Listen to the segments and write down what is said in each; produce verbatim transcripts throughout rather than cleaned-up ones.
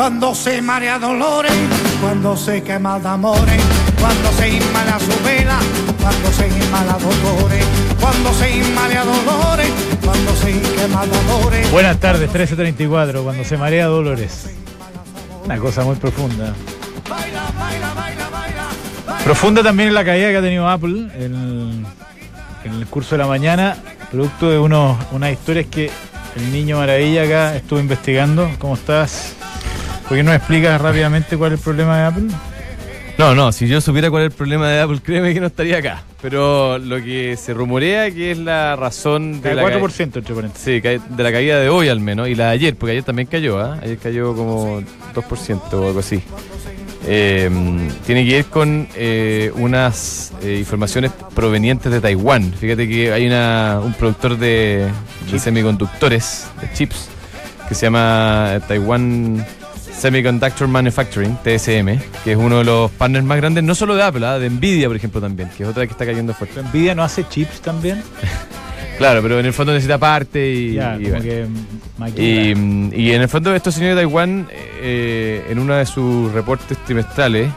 Cuando se marea dolores, cuando se quema de amores, cuando se inmala su vela, cuando se inmala dolores, cuando se inmala dolores, cuando se quema dolores. Buenas tardes, trece treinta y cuatro, cuando se marea dolores. Una cosa muy profunda. Profunda también es la caída que ha tenido Apple en, en el curso de la mañana, producto de unos, unas historias que el niño maravilla acá estuvo investigando. ¿Cómo estás? ¿Por qué no explicas rápidamente cuál es el problema de Apple? No, no, si yo supiera cuál es el problema de Apple, créeme que no estaría acá. Pero lo que se rumorea que es la razón de el la cuatro por ciento, entre paréntesis. Sí, de la caída de hoy al menos, y la de ayer, porque ayer también cayó, ¿eh? Ayer cayó como dos por ciento o algo así. Eh, tiene que ver con eh, unas eh, informaciones provenientes de Taiwán. Fíjate que hay una, un productor de, de semiconductores, de chips, que se llama Taiwan Semiconductor Manufacturing, T S M, que es uno de los partners más grandes, no solo de Apple, ¿eh? De Nvidia, por ejemplo, también, que es otra que está cayendo fuerte. ¿Nvidia no hace chips también? Claro, pero en el fondo necesita parte y, ya, y, como bueno. que y, y en el fondo estos señores de Taiwán, eh, en uno de sus reportes trimestrales,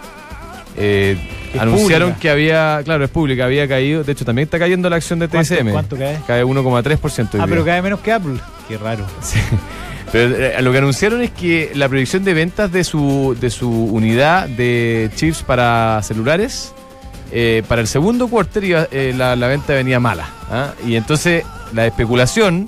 eh, anunciaron pública. que había, claro, es pública, había caído, de hecho también está cayendo la acción de T S M. ¿Cuánto, cuánto cae? Cae uno coma tres por ciento. Ah, pero cae menos que Apple. Qué raro. Sí. Pero eh, lo que anunciaron es que la proyección de ventas de su, de su unidad de chips para celulares, eh, para el segundo quarter iba, eh, la, la venta venía mala, ¿ah? Y entonces la especulación,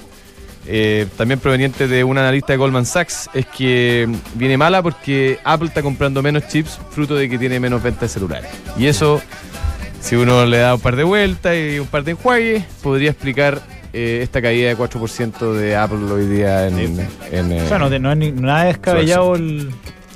eh, también proveniente de un analista de Goldman Sachs, es que viene mala porque Apple está comprando menos chips fruto de que tiene menos ventas de celulares. Y eso, si uno le da un par de vueltas y un par de enjuagues, podría explicar Eh, esta caída de cuatro por ciento de Apple hoy día en... Sí. en, en o sea, no, no es ni, nada descabellado el...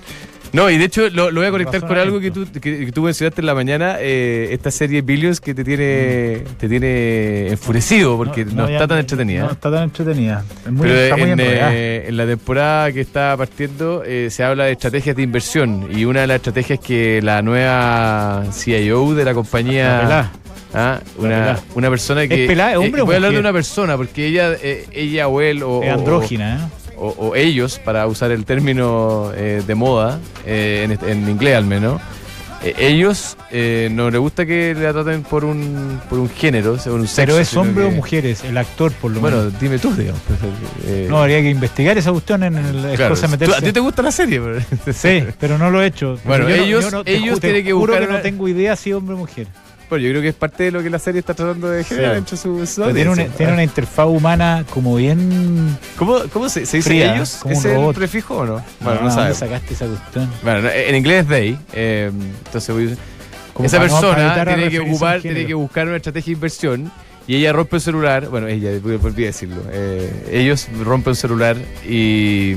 No, y de hecho lo, lo voy a conectar con algo que razonamiento. tú, que, que tú mencionaste en la mañana, eh, esta serie Billions que te tiene mm. te tiene enfurecido porque no, no, no está ya, tan entretenida. No está tan entretenida. Es muy, Pero está muy en, enredada. eh, en la temporada que está partiendo eh, se habla de estrategias de inversión y una de las estrategias que la nueva C I O de la compañía... Ah, una, una persona que... ¿Es pelada, es hombre eh, o voy a hablar mujer? de una persona, porque ella eh, ella o él o... Es andrógina, o, o, o ellos, para usar el término eh, de moda, eh, en, en inglés al menos, eh, ellos eh, no les gusta que le traten por un por un género, o sea, por un sexo. ¿Pero es hombre que, o mujeres? El actor, por lo bueno, menos. Bueno, dime tú, digamos. Eh, no, habría que investigar esa cuestión en el... claro, cosa meterse. ¿tú, ¿A ti te gusta la serie? Sí, pero no lo he hecho. Bueno, yo ellos, no, yo no, ellos te tienen que juro buscar... que una... no tengo idea si hombre o mujer. Bueno, yo creo que es parte de lo que la serie está tratando de generar sí. entre sus su tiene, una, tiene una interfaz humana como bien... ¿Cómo, cómo se, se dice fría, ellos? como ¿Es un el robot. prefijo o no? Bueno, no, no sabes. sacaste esa cuestión? Bueno, en inglés es they. Eh, entonces voy... Como esa para no- persona para tiene que referirse a un ocupar, género. tiene que buscar una estrategia de inversión y ella rompe el celular. Bueno, ella, volví a decirlo. Eh, ellos rompen el celular y...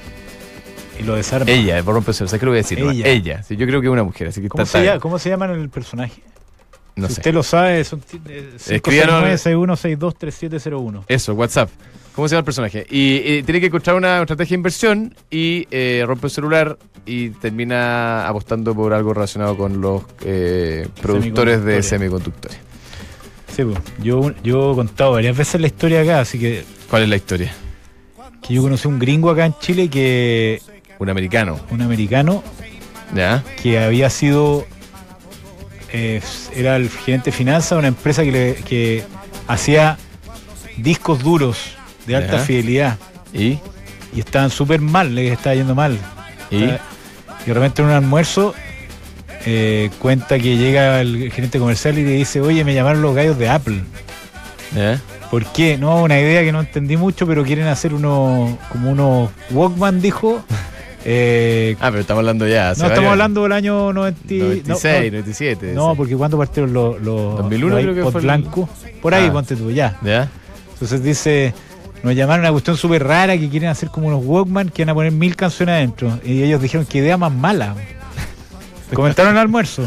Y lo desarma. Ella rompe el celular. ¿Sabes qué lo voy a decir? Ella. No, ella. Sí, yo creo que es una mujer, así que ¿Cómo, está, se está llama, ¿Cómo se llama el personaje? No si sé. usted lo sabe, son cinco seis nueve, seis uno seis dos, tres siete cero uno. Eso, WhatsApp. ¿Cómo se llama el personaje? Y, y tiene que encontrar una estrategia de inversión y eh, rompe el celular y termina apostando por algo relacionado con los eh, productores de semiconductores. Sí, pues, yo, yo he contado varias veces la historia acá, así que... ¿Cuál es la historia? Que yo conocí un gringo acá en Chile que... Un americano. Un americano. ¿Ya? Que había sido... Eh, era el gerente de finanzas de una empresa que, le, que hacía discos duros de alta ¿Ya? fidelidad. ¿Y? Y estaban súper mal, les estaba yendo mal. ¿Y? Y de repente en un almuerzo eh, cuenta que llega el gerente comercial y le dice, oye, me llamaron los gallos de Apple. ¿Ya? ¿Por qué? No, una idea que no entendí mucho, pero quieren hacer unos, como unos Walkman, dijo. Eh, ah, pero estamos hablando ya. No, estamos varios. hablando del año noventa, noventa y seis, no, noventa y siete. No, porque cuando partieron los, los, dos mil uno los creo que iPod fue el... blancos. Por ahí, ah. ponte tú, ya. ¿Ya? Entonces dice, nos llamaron una cuestión súper rara que quieren hacer como unos Walkman que van a poner mil canciones adentro. Y ellos dijeron, qué idea más mala. Comentaron el almuerzo.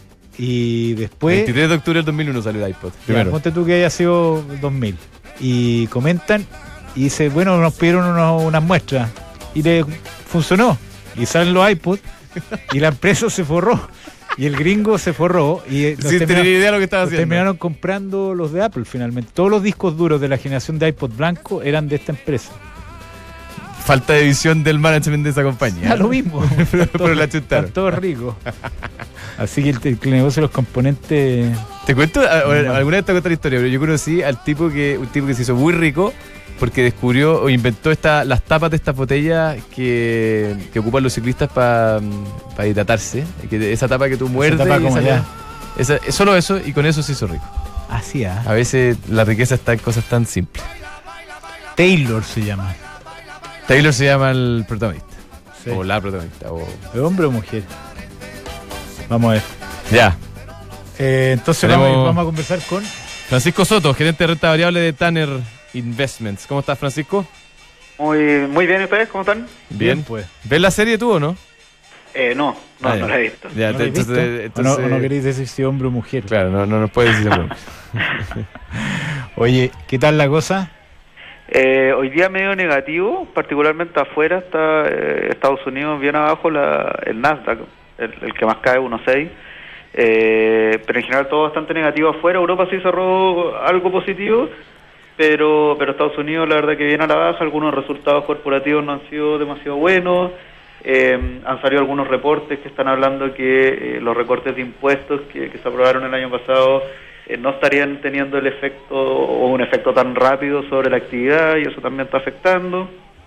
Y después... veintitrés de octubre del dos mil uno salió el iPod. Ya, ponte tú que haya sido dos mil. Y comentan y dice, bueno, nos pidieron unos, unas muestras. Y le funcionó. Y salen los iPods y la empresa se forró. Y el gringo se forró. Y sin tener idea de lo que estaba haciendo. Terminaron comprando los de Apple finalmente. Todos los discos duros de la generación de iPod blanco eran de esta empresa. falta de visión del management de esa compañía. Da lo mismo. pero, pero la chutaron. Están todos ricos. Así que el, el negocio de los componentes... Te cuento, a, a, alguna vez te conté la historia, pero yo conocí al tipo que, un tipo que se hizo muy rico porque descubrió o inventó esta, las tapas de estas botellas que, que ocupan los ciclistas para pa hidratarse. Que esa tapa que tú muerdes. Esa tapa como esa, ya. Esa, solo eso, y con eso se hizo rico. Así, ¿ah? A veces la riqueza está en cosas tan simples. Taylor se llama. Taylor se llama el protagonista. Sí. O la protagonista. O... ¿De hombre o mujer? Vamos a ver. Ya. Eh, entonces Tenemos... vamos, vamos a conversar con... Francisco Soto, gerente de renta variable de Tanner Investments. ¿Cómo estás, Francisco? Muy, muy bien, ¿y ustedes? ¿Cómo están? Bien, Bien, pues. ¿Ves la serie tú o no? Eh, no, no, Ah, no ya. la he visto. Ya, ¿No te- lo has visto? entonces, ¿O entonces- no, o no queréis decir si hombre o mujer? Claro, no, no nos puedes decir eso. Oye, ¿qué tal la cosa? Eh, hoy día medio negativo, particularmente afuera está eh, Estados Unidos bien abajo, la, el Nasdaq, el, el que más cae, uno coma seis. Eh, pero en general todo bastante negativo afuera. Europa sí cerró algo positivo, pero pero Estados Unidos la verdad que viene a la baja. Algunos resultados corporativos no han sido demasiado buenos. Eh, han salido algunos reportes que están hablando que eh, los recortes de impuestos que, que se aprobaron el año pasado eh, no estarían teniendo el efecto o un efecto tan rápido sobre la actividad, y eso también está afectando.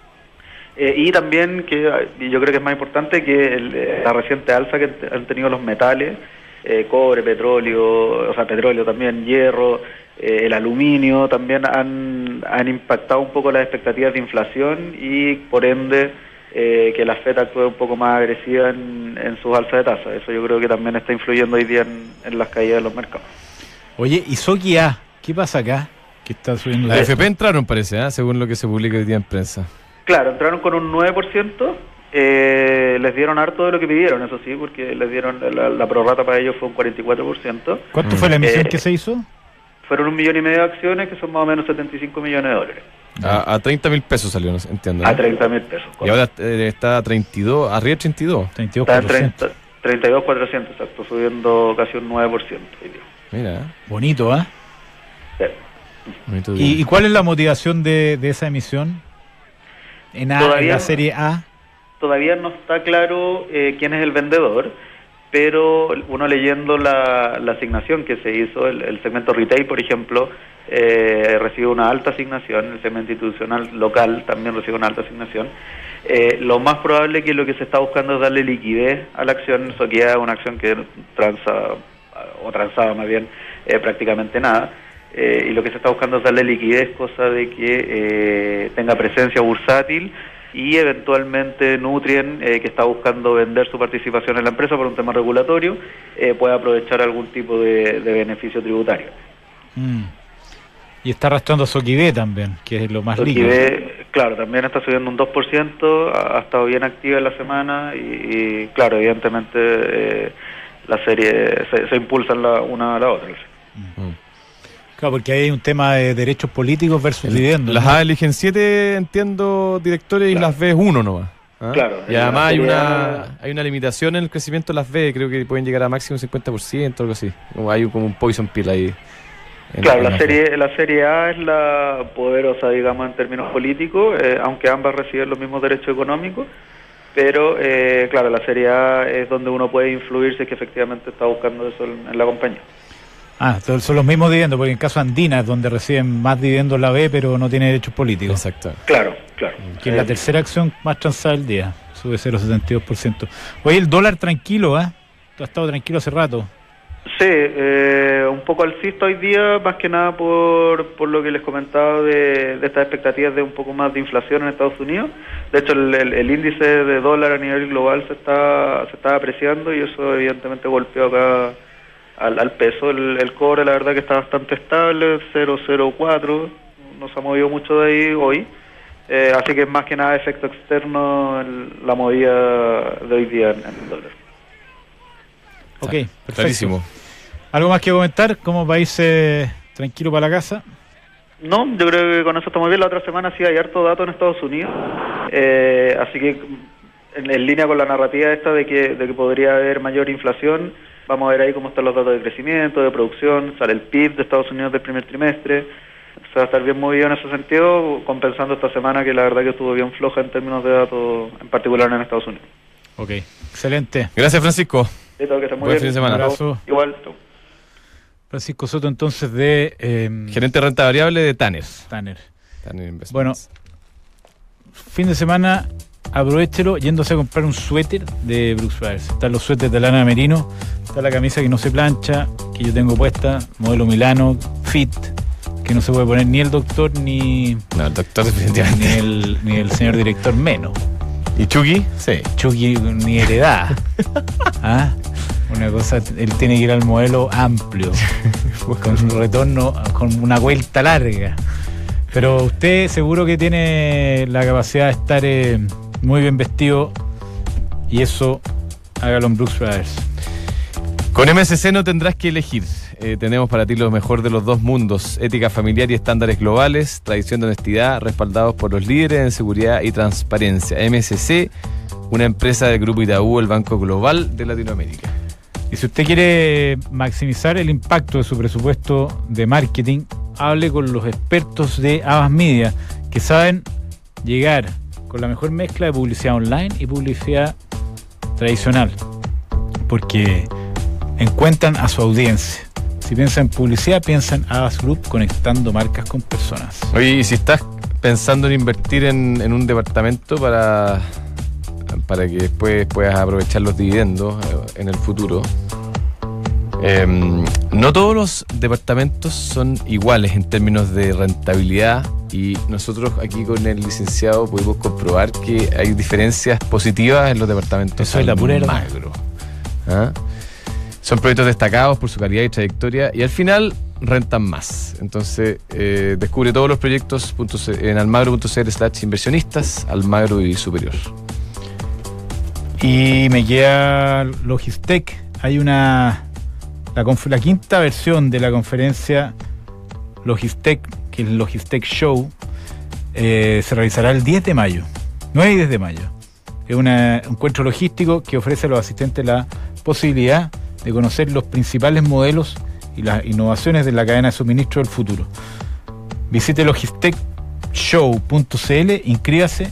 Eh, y también, que y yo creo que es más importante, que el, eh, la reciente alza que te- han tenido los metales, eh, cobre, petróleo, o sea, petróleo también, hierro, eh, el aluminio, también han, han impactado un poco las expectativas de inflación y, por ende, eh, que la Fed actúe un poco más agresiva en, en sus alzas de tasas. Eso yo creo que también está influyendo hoy día en, en las caídas de los mercados. Oye, ¿y Soki A? ¿Qué pasa acá? Que está subiendo... La F P entraron, parece, ¿eh? Según lo que se publica hoy día en prensa. Claro, entraron con un nueve por ciento, eh, les dieron harto de lo que pidieron, eso sí, porque les dieron la, la prorrata para ellos fue un cuarenta y cuatro por ciento. ¿Cuánto fue la emisión Eh, que se hizo? Fueron un millón y medio de acciones, que son más o menos setenta y cinco millones de dólares, A, a treinta mil pesos salió, no sé, entiendo. ¿no? a treinta mil pesos. Y ahora eh, está a treinta y dos, arriba de treinta y dos. treinta y dos Está en cuatrocientos. treinta, treinta y dos cuatrocientos, exacto, subiendo casi un nueve por ciento hoy día. Mira, ¿eh? Bonito, ¿ah? Sí. bonito ¿Y, día. y cuál es la motivación de, de esa emisión? En, A, en Todavía- la serie A. Todavía no está claro eh, quién es el vendedor, pero uno leyendo la, la asignación que se hizo, el, el segmento retail, por ejemplo, eh, recibe una alta asignación, el segmento institucional local también recibe una alta asignación. Eh, lo más probable que lo que se está buscando es darle liquidez a la acción. Eso queda una acción que transa, o transaba más bien, eh, prácticamente nada. Eh, y lo que se está buscando es darle liquidez, cosa de que eh, tenga presencia bursátil, y eventualmente Nutrien, eh, que está buscando vender su participación en la empresa por un tema regulatorio, eh, pueda aprovechar algún tipo de, de beneficio tributario. Mm. Y está arrastrando a Soki B también, que es lo más líquido. Liquidez, claro, también está subiendo un dos por ciento, ha, ha estado bien activa en la semana, y, y claro, evidentemente eh, la serie se, se impulsan la, una a la otra. Mm. Claro, porque ahí hay un tema de derechos políticos versus dividendos. Las ¿no? A eligen siete, entiendo, directores, y Claro. las B uno nomás. ¿ah? Claro, Y en la además hay serie una A- hay una limitación en el crecimiento de las B, creo que pueden llegar a máximo cincuenta por ciento, algo así. O hay como un poison pill ahí. en- Claro, en la las serie la serie A es la poderosa, digamos, en términos políticos, eh, aunque ambas reciben los mismos derechos económicos, pero eh, claro, la serie A es donde uno puede influir si es que efectivamente está buscando eso en, en la compañía. Ah, son son los mismos dividendos, porque en caso Andina es donde reciben más dividendos la B, pero no tiene derechos políticos. Exacto. Claro, claro. Que es la Eh, tercera acción más transada del día. Sube cero coma setenta y dos por ciento. Oye, el dólar tranquilo, ¿ah? Ha estado tranquilo hace rato. Sí, eh, un poco alcista hoy día, más que nada por, por lo que les comentaba de, de estas expectativas de un poco más de inflación en Estados Unidos. De hecho, el, el, el índice de dólar a nivel global se está se está apreciando, y eso evidentemente golpeó acá al, al peso. El, el cobre, la verdad que está bastante estable, cero coma cero cuatro, no se ha movido mucho de ahí hoy. Eh, así que es más que nada efecto externo el- la movida de hoy día en, en el dólar. Ok, perfecto. Clarísimo. ¿Algo más que comentar? ¿Cómo va a irse tranquilo para la casa? No, yo creo que con eso estamos bien. La otra semana sí hay harto dato en Estados Unidos, eh, así que en, en línea con la narrativa esta de que, de que podría haber mayor inflación, vamos a ver ahí cómo están los datos de crecimiento, de producción, sale el P I B de Estados Unidos del primer trimestre, se va a estar bien movido en ese sentido, compensando esta semana que la verdad que estuvo bien floja en términos de datos, en particular en Estados Unidos. Ok, excelente. Gracias, Francisco. Listo, que estés muy Buen bien. fin de semana. Un abrazo. Igual. Chau. Francisco Soto, entonces, de eh, Gerente de renta variable de Tanner. Tanner. Tanner Investments. Bueno, fin de semana, aprovéchelo yéndose a comprar un suéter de Brooks Brothers. Están los suéteres de lana merino, está la camisa que no se plancha, que yo tengo puesta, modelo Milano, fit, que no se puede poner ni el doctor ni, No, el doctor ni, definitivamente. el, ni el señor director menos. ¿Y Chucky? Sí. Chucky ni heredad. ¿Ah? Una cosa, él tiene que ir al modelo amplio, con un retorno, con una vuelta larga. Pero usted seguro que tiene la capacidad de estar eh, muy bien vestido, y eso hágalo en Brooks Brothers. Con M S C no tendrás que elegir. Eh, tenemos para ti lo mejor de los dos mundos: ética familiar y estándares globales, tradición de honestidad, respaldados por los líderes en seguridad y transparencia. M S C, una empresa del Grupo Itaú, el Banco Global de Latinoamérica. Y si usted quiere maximizar el impacto de su presupuesto de marketing, hable con los expertos de Avas Media, que saben llegar con la mejor mezcla de publicidad online y publicidad tradicional, porque encuentran a su audiencia. Si piensan en publicidad, piensan Avas Group, conectando marcas con personas. Oye, y si estás pensando en invertir en, en un departamento para, para que después puedas aprovechar los dividendos eh, en el futuro, eh, no todos los departamentos son iguales en términos de rentabilidad, y nosotros aquí con el licenciado pudimos comprobar que hay diferencias positivas en los departamentos. Eso es la pura verdad. Almagro. ¿Ah? Son proyectos destacados por su calidad y trayectoria, y al final rentan más. Entonces, eh, descubre todos los proyectos en almagro punto c l slash inversionistas, Almagro y Superior. Y me queda Logistec. Hay una la, conf, la quinta versión de la conferencia Logistec, que es el Logistec Show, eh, se realizará el diez de mayo, nueve y diez de mayo. Es un encuentro logístico que ofrece a los asistentes la posibilidad de conocer los principales modelos y las innovaciones de la cadena de suministro del futuro. Visite logistec show punto c l, inscríbase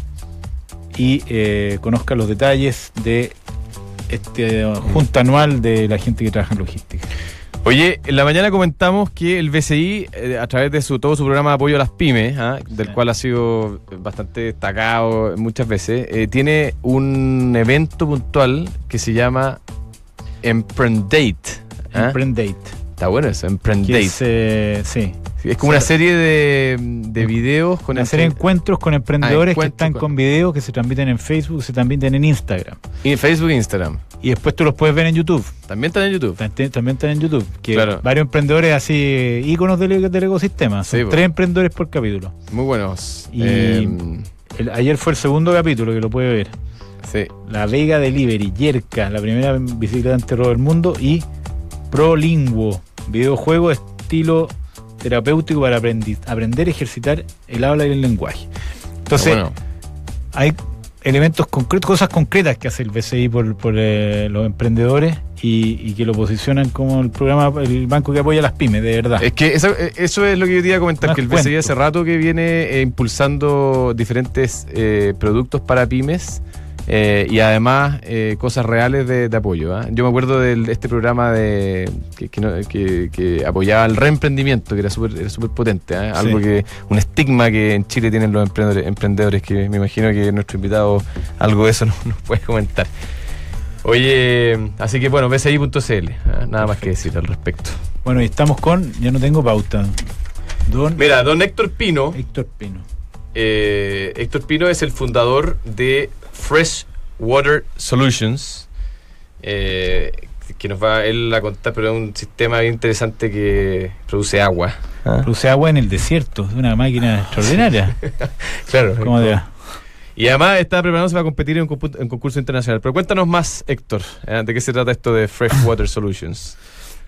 y eh, conozca los detalles de este junta anual de la gente que trabaja en logística. Oye, en la mañana comentamos que el B C I, eh, a través de su todo su programa de apoyo a las pymes, ¿ah? del sí. cual ha sido bastante destacado muchas veces, eh, tiene un evento puntual que se llama Emprendate. ¿Ah? Emprendate. Está bueno eso, Emprendate. Es, eh, sí. Sí, es como sí. una serie de, de videos con una serie de encuentros con emprendedores ah, que están con... con videos que se transmiten en Facebook, se transmiten en Instagram. Y en Facebook e Instagram. Y después tú los puedes ver en YouTube. También están en YouTube. También, también están en YouTube. Que claro. Varios emprendedores así, íconos del, del ecosistema. Son sí, tres emprendedores por capítulo. Muy buenos. Y eh... el, ayer fue el segundo capítulo que lo puede ver. Sí. La Vega Delivery, Yerka, la primera bicicleta antirrobo del mundo, y Prolinguo, videojuego estilo terapéutico para aprendi- aprender a ejercitar el habla y el lenguaje. Entonces, bueno. hay elementos concretos, cosas concretas que hace el B C I por, por eh, los emprendedores y, y que lo posicionan como el programa, el banco que apoya a las pymes, de verdad. Es que eso, eso es lo que yo te iba a comentar, Más que el cuento. B C I hace rato que viene eh, impulsando diferentes eh, productos para pymes. Eh, y además eh, cosas reales de, de apoyo. ¿eh? Yo me acuerdo de este programa de que, que, no, que, que apoyaba el reemprendimiento, que era súper era súper potente. ¿eh? Algo Sí. que, un estigma que en Chile tienen los emprendedores, emprendedores que me imagino que nuestro invitado algo de eso nos, nos puede comentar. Oye, así que bueno, b c i punto c l, ¿eh? nada Perfecto. Más que decir al respecto. Bueno, y estamos con, ya no tengo pauta, don Mira, don Héctor Pino. Héctor Pino. Eh, Héctor Pino es el fundador de Fresh Water Solutions, eh, que nos va él a contar, pero es un sistema bien interesante que produce agua. ¿Ah? Produce agua en el desierto, es una máquina extraordinaria. Claro. ¿Cómo te va? Y además está preparándose para competir en un concurso internacional. Pero cuéntanos más, Héctor, ¿eh? ¿de qué se trata esto de Fresh Water Solutions?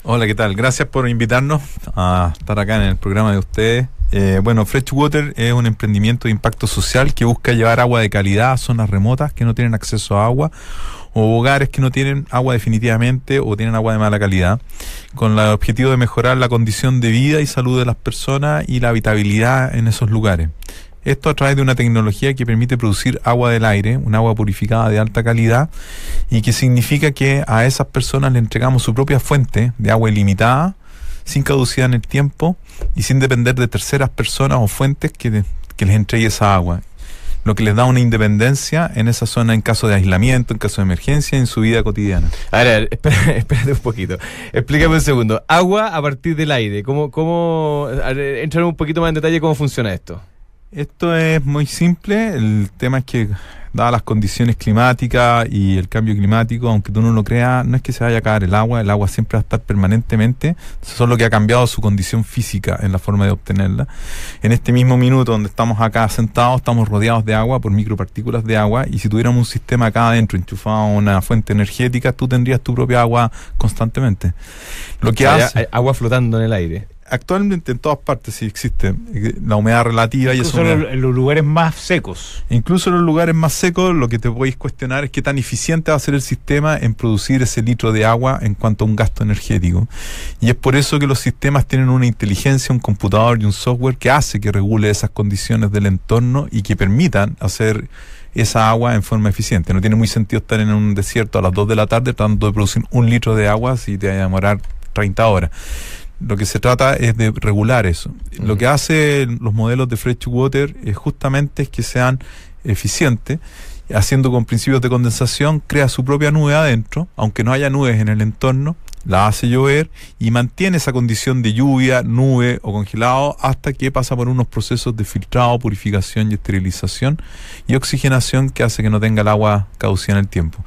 Hola, ¿qué tal? Gracias por invitarnos a estar acá en el programa de ustedes. Eh, bueno, Freshwater es un emprendimiento de impacto social que busca llevar agua de calidad a zonas remotas que no tienen acceso a agua, o hogares que no tienen agua definitivamente o tienen agua de mala calidad, con el objetivo de mejorar la condición de vida y salud de las personas y la habitabilidad en esos lugares. Esto a través de una tecnología que permite producir agua del aire, un agua purificada de alta calidad, y que significa que a esas personas le entregamos su propia fuente de agua ilimitada, sin caducidad en el tiempo y sin depender de terceras personas o fuentes que, que les entregue esa agua, lo que les da una independencia en esa zona en caso de aislamiento, en caso de emergencia, en su vida cotidiana. A ver, espérate, espérate un poquito. Explícame un segundo. Agua a partir del aire. ¿Cómo, cómo, entrar un poquito más en detalle cómo funciona esto? Esto es muy simple. El tema es que, dadas las condiciones climáticas y el cambio climático, aunque tú no lo creas, no es que se vaya a acabar el agua, el agua siempre va a estar permanentemente, solo que ha cambiado su condición física en la forma de obtenerla. En este mismo minuto donde estamos acá sentados, estamos rodeados de agua por micropartículas de agua, y si tuviéramos un sistema acá adentro enchufado a una fuente energética, tú tendrías tu propia agua constantemente. Lo que o sea, hace... hay agua flotando en el aire. Actualmente en todas partes sí existe la humedad relativa. Incluso y eso en los lugares más secos. Incluso en los lugares más secos, lo que te podéis cuestionar es qué tan eficiente va a ser el sistema en producir ese litro de agua en cuanto a un gasto energético. Y es por eso que los sistemas tienen una inteligencia, un computador y un software que hace que regule esas condiciones del entorno y que permitan hacer esa agua en forma eficiente. No tiene muy sentido estar en un desierto a las dos de la tarde tratando de producir un litro de agua si te va a demorar treinta horas. Lo que se trata es de regular eso. Uh-huh. Lo que hacen los modelos de Freshwater es justamente es que sean eficientes, haciendo con principios de condensación, crea su propia nube adentro, aunque no haya nubes en el entorno, la hace llover y mantiene esa condición de lluvia, nube o congelado hasta que pasa por unos procesos de filtrado, purificación y esterilización y oxigenación que hace que no tenga el agua caducida en el tiempo.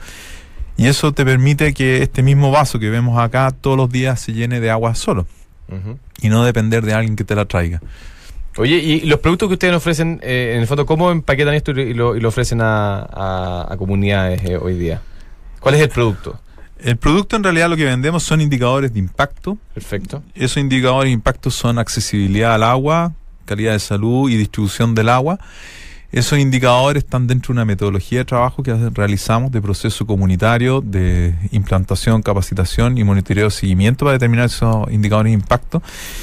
Y eso te permite que este mismo vaso que vemos acá todos los días se llene de agua solo. Uh-huh. Y no depender de alguien que te la traiga. Oye, y los productos que ustedes ofrecen, eh, en el fondo, ¿cómo empaquetan esto y lo, y lo ofrecen a, a, a comunidades eh, hoy día? ¿Cuál es el producto? El producto en realidad lo que vendemos son indicadores de impacto. Perfecto. Esos indicadores de impacto son accesibilidad al agua, calidad de salud y distribución del agua. Esos indicadores están dentro de una metodología de trabajo que realizamos de proceso comunitario, de implantación, capacitación y monitoreo de seguimiento para determinar esos indicadores de impacto.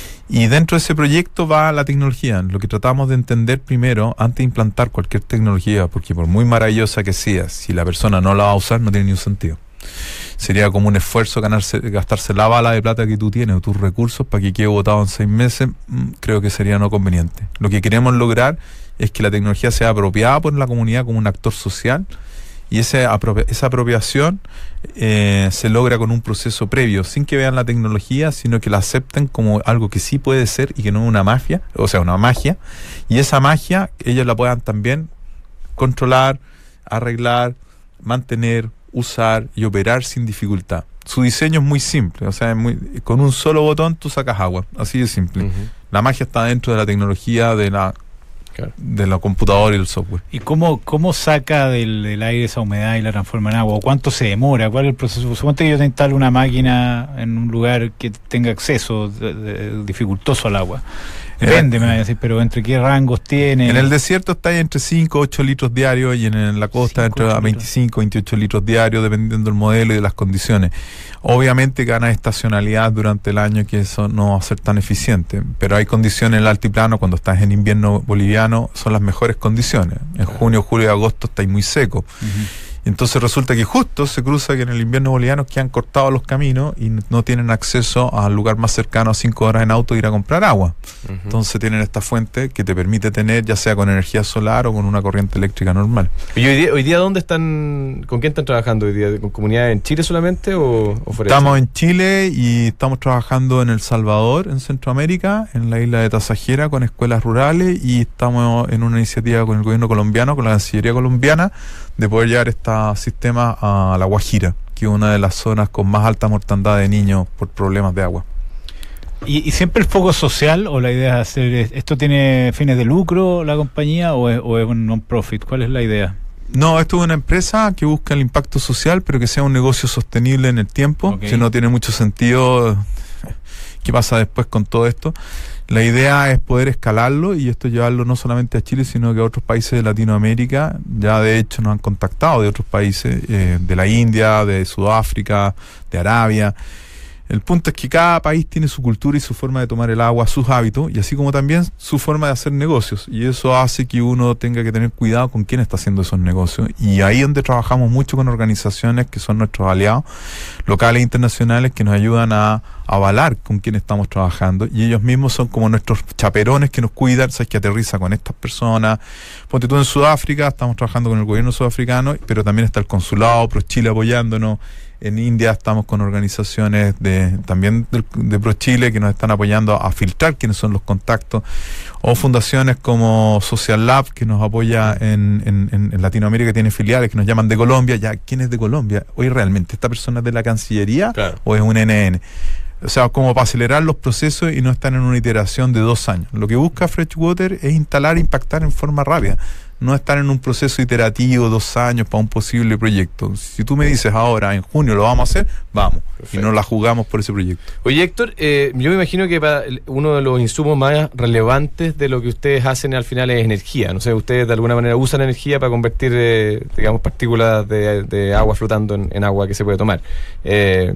Y dentro de ese proyecto va la tecnología. Lo que tratamos de entender primero, antes de implantar cualquier tecnología, porque por muy maravillosa que sea, si la persona no la va a usar, no tiene ningún sentido. Sería como un esfuerzo ganarse, gastarse la bala de plata que tú tienes o tus recursos para que quede botado en seis meses. Creo que sería no conveniente. Lo que queremos lograr es que la tecnología sea apropiada por la comunidad como un actor social, y ese apropia- esa apropiación eh, se logra con un proceso previo, sin que vean la tecnología, sino que la acepten como algo que sí puede ser y que no es una magia, o sea, una magia, y esa magia ellos la puedan también controlar, arreglar, mantener, usar y operar sin dificultad. Su diseño es muy simple, o sea, es muy, con un solo botón tú sacas agua, así de simple. Uh-huh. La magia está dentro de la tecnología de la Claro. de la computadora y el software. ¿Y cómo, cómo saca del, del aire esa humedad y la transforma en agua? ¿O cuánto se demora? ¿Cuál es el proceso? Suponte que yo te instalo una máquina en un lugar que tenga acceso de, de, dificultoso al agua. Depende, me va a decir, pero ¿entre qué rangos tiene? En el desierto está entre cinco a ocho litros diarios y en la costa entre veinticinco a veintiocho litros diarios, dependiendo del modelo y de las condiciones. Obviamente gana estacionalidad durante el año, que eso no va a ser tan eficiente, pero hay condiciones en el altiplano, cuando estás en invierno boliviano, son las mejores condiciones. En junio, julio y agosto está muy seco. Uh-huh. Entonces resulta que justo se cruza que en el invierno boliviano que han cortado los caminos y no tienen acceso al lugar más cercano a cinco horas en auto de ir a comprar agua. Uh-huh. Entonces tienen esta fuente que te permite tener, ya sea con energía solar o con una corriente eléctrica normal. ¿Y hoy día, hoy día dónde están, con quién están trabajando hoy día? ¿Con comunidades en Chile solamente o, o fuera? Estamos en Chile y estamos trabajando en El Salvador, en Centroamérica, en la isla de Tasajera, con escuelas rurales, y estamos en una iniciativa con el gobierno colombiano, con la Cancillería colombiana, de poder llevar este sistema a La Guajira, que es una de las zonas con más alta mortandad de niños por problemas de agua. ¿Y, y siempre el foco social o la idea es hacer, esto tiene fines de lucro la compañía o es, o es un non-profit? ¿Cuál es la idea? No, esto es una empresa que busca el impacto social, pero que sea un negocio sostenible en el tiempo. Okay. Si no tiene mucho sentido, ¿qué pasa después con todo esto? La idea es poder escalarlo y esto llevarlo no solamente a Chile, sino que a otros países de Latinoamérica. Ya de hecho nos han contactado de otros países, eh, de la India, de Sudáfrica, de Arabia. El punto es que cada país tiene su cultura y su forma de tomar el agua, sus hábitos, y así como también su forma de hacer negocios. Y eso hace que uno tenga que tener cuidado con quién está haciendo esos negocios. Y ahí es donde trabajamos mucho con organizaciones que son nuestros aliados, locales e internacionales, que nos ayudan a avalar con quién estamos trabajando. Y ellos mismos son como nuestros chaperones que nos cuidan, sabes que aterriza con estas personas. Ponte tú en Sudáfrica, estamos trabajando con el gobierno sudafricano, pero también está el consulado ProChile apoyándonos. En India estamos con organizaciones de también de, de ProChile que nos están apoyando a filtrar quiénes son los contactos, o fundaciones como Social Lab que nos apoya en, en, en Latinoamérica, que tiene filiales que nos llaman de Colombia. Ya, ¿quién es de Colombia? Oye, ¿realmente esta persona es de la Cancillería? Claro. ¿O es un N N? O sea, como para acelerar los procesos y no estar en una iteración de dos años. Lo que busca Freshwater es instalar e impactar en forma rápida. No estar en un proceso iterativo, dos años para un posible proyecto. Si tú me dices ahora, en junio lo vamos a hacer, vamos. Perfecto. Y no la jugamos por ese proyecto. Oye, Héctor, eh, yo me imagino que para uno de los insumos más relevantes de lo que ustedes hacen al final es energía. No sé, ustedes de alguna manera usan energía para convertir, eh, digamos, partículas de, de agua flotando en, en agua que se puede tomar. Eh,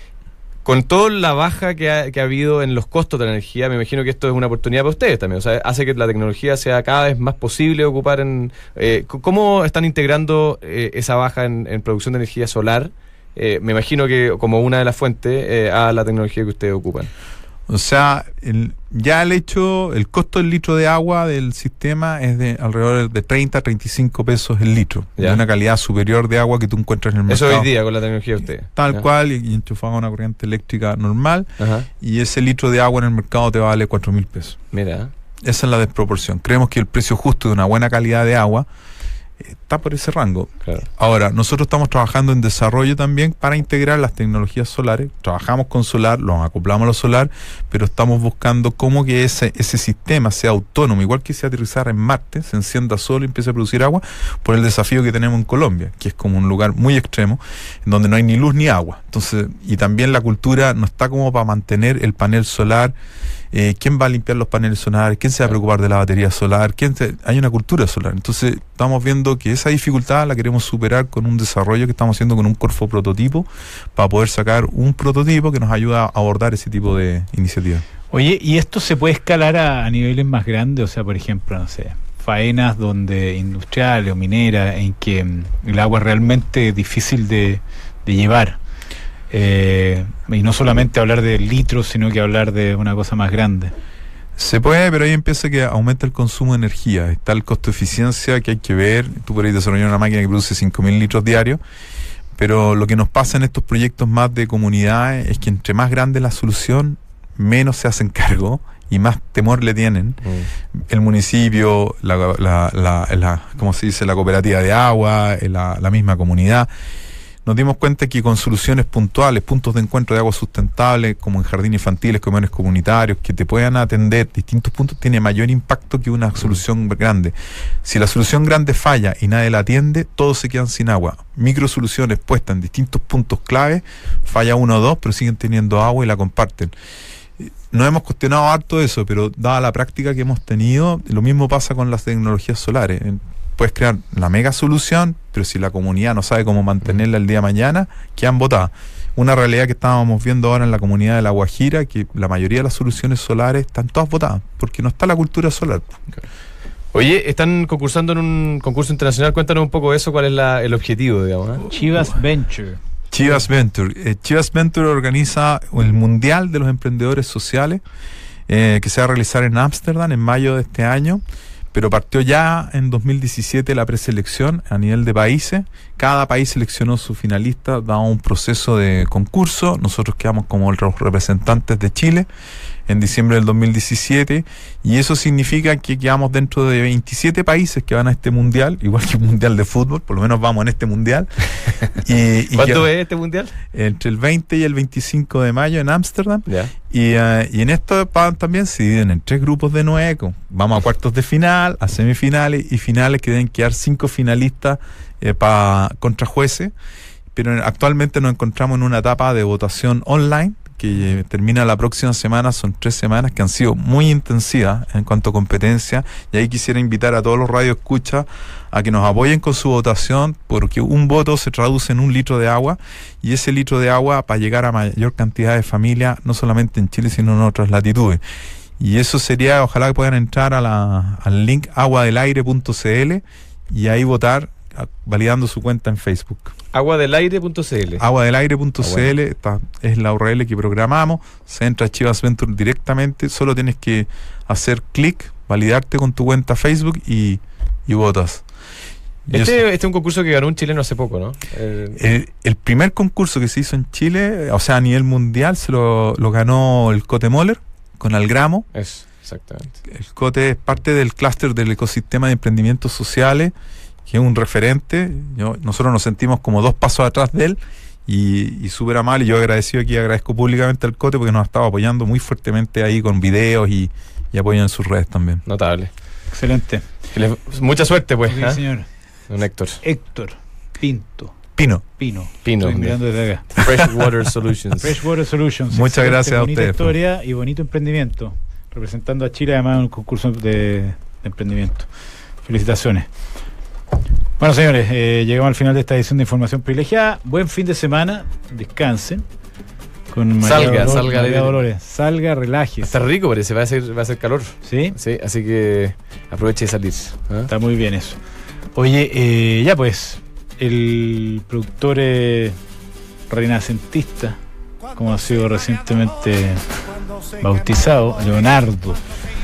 Con toda la baja que ha, que ha habido en los costos de la energía, me imagino que esto es una oportunidad para ustedes también. O sea, hace que la tecnología sea cada vez más posible ocupar en... Eh, ¿Cómo están integrando eh, esa baja en, en producción de energía solar? Eh, me imagino que como una de las fuentes eh, a la tecnología que ustedes ocupan. O sea, el, ya el hecho, el costo del litro de agua del sistema es de alrededor de treinta a treinta y cinco pesos el litro, ya, de una calidad superior de agua que tú encuentras en el mercado. Eso hoy día con la tecnología de ustedes. Tal ya. cual, y, y enchufado a una corriente eléctrica normal. Ajá. Y ese litro de agua en el mercado te vale cuatro mil pesos. Mira. Esa es la desproporción. Creemos que el precio justo de una buena calidad de agua está por ese rango. Claro. Ahora, nosotros estamos trabajando en desarrollo también para integrar las tecnologías solares. Trabajamos con solar, los acoplamos a lo solar, pero estamos buscando cómo que ese, ese sistema sea autónomo, igual que si aterrizara en Marte, se encienda solo y empiece a producir agua, por el desafío que tenemos en Colombia, que es como un lugar muy extremo, en donde no hay ni luz ni agua. Entonces, y también la cultura no está como para mantener el panel solar. Eh, ¿Quién va a limpiar los paneles solares? ¿Quién se va a preocupar de la batería solar? ¿Quién se... Hay una cultura solar. Entonces estamos viendo que esa dificultad la queremos superar con un desarrollo que estamos haciendo con un Corfo prototipo, para poder sacar un prototipo que nos ayuda a abordar ese tipo de iniciativas. Oye, ¿y esto se puede escalar a, a niveles más grandes? O sea, por ejemplo, no sé, faenas donde industriales o mineras en que mm, el agua es realmente difícil de, de llevar. Eh, y no solamente hablar de litros, sino que hablar de una cosa más grande. Se puede, pero ahí empieza que aumenta el consumo de energía. Está el costo de eficiencia que hay que ver. Tú podés desarrollar una máquina que produce cinco mil litros diarios, pero lo que nos pasa en estos proyectos más de comunidades es que entre más grande la solución, menos se hacen cargo y más temor le tienen. Mm. El municipio, la, la, la, la, ¿cómo se dice? La cooperativa de agua, la, la misma comunidad. Nos dimos cuenta que con soluciones puntuales, puntos de encuentro de agua sustentable, como en jardines infantiles, comedores comunitarios, que te puedan atender distintos puntos, tiene mayor impacto que una solución grande. Si la solución grande falla y nadie la atiende, todos se quedan sin agua. Micro soluciones puestas en distintos puntos clave, falla uno o dos, pero siguen teniendo agua y la comparten. Nos hemos cuestionado harto eso, pero dada la práctica que hemos tenido, lo mismo pasa con las tecnologías solares. Puedes crear la mega solución, pero si la comunidad no sabe cómo mantenerla el día de mañana, quedan botadas. Una realidad que estábamos viendo ahora en la comunidad de La Guajira, que la mayoría de las soluciones solares están todas botadas, porque no está la cultura solar. Oye, están concursando en un concurso internacional, cuéntanos un poco de eso, cuál es la, el objetivo, digamos, ¿eh? Chivas Venture. Chivas Venture. Eh, Chivas Venture organiza el Mundial de los Emprendedores Sociales, eh, que se va a realizar en Ámsterdam en mayo de este año. Pero partió ya en dos mil diecisiete la preselección a nivel de países. Cada país seleccionó su finalista, daba un proceso de concurso. Nosotros quedamos como los representantes de Chile en diciembre del dos mil diecisiete, y eso significa que quedamos dentro de veintisiete países que van a este mundial, igual que un mundial de fútbol, por lo menos vamos en este mundial. y, y ¿Cuándo que, es este mundial? Entre el veinte y el veinticinco de mayo en Ámsterdam. Ya. Y, uh, y en esto pa- también se dividen en tres grupos de nueve. con- Vamos a cuartos de final, a semifinales y finales, que deben quedar cinco finalistas eh, pa- contra jueces. Pero actualmente nos encontramos en una etapa de votación online que eh, termina la próxima semana. Son tres semanas que han sido muy intensivas en cuanto a competencia, y ahí quisiera invitar a todos los radioescuchas a que nos apoyen con su votación, porque un voto se traduce en un litro de agua, y ese litro de agua para llegar a mayor cantidad de familias, no solamente en Chile sino en otras latitudes. Y eso sería, ojalá que puedan entrar a la, al link agua del aire punto c l y ahí votar, a- validando su cuenta en Facebook. agua del aire punto c l. agua del aire punto Ah, c l está, es la U R L que programamos. Se entra a Chivas Venture directamente, solo tienes que hacer clic, validarte con tu cuenta Facebook y, y votas. Y eso- Este, este es un concurso que ganó un chileno hace poco, ¿no? Eh, el, el primer concurso que se hizo en Chile, o sea, a nivel mundial, se lo, lo ganó el Cote Moller con Algramo. Eso, exactamente. El Cote es parte del clúster del ecosistema de emprendimientos sociales, que es un referente. Yo- nosotros nos sentimos como dos pasos atrás de él, y, y súper amable. Yo agradecido aquí, agradezco públicamente al Cote porque nos ha estado apoyando muy fuertemente ahí con videos y, y apoyo en sus redes también. Notable. Excelente. Que le- mucha suerte, pues, Sí, ¿ah? señor. Don Héctor. Héctor Pinto Pino, Pino. Pino, Estoy de- mirando desde acá. Freshwater Solutions. Freshwater Solutions. Muchas Excelente, gracias a bonita ustedes, historia y bonito emprendimiento. Representando a Chile además en un concurso de, de emprendimiento. Felicitaciones. Bueno, señores, eh, llegamos al final de esta edición de Información Privilegiada. Buen fin de semana. Descansen. Con María Salga, Dolores, salga María de- Dolores. Salga, relájese. Está rico, parece. Va a ser, va a ser calor. ¿Sí? Sí, así que aproveche de salir. ¿ah? Está muy bien eso. Oye, eh, ya pues, el productor eh, renacentista, como ha sido recientemente bautizado, Leonardo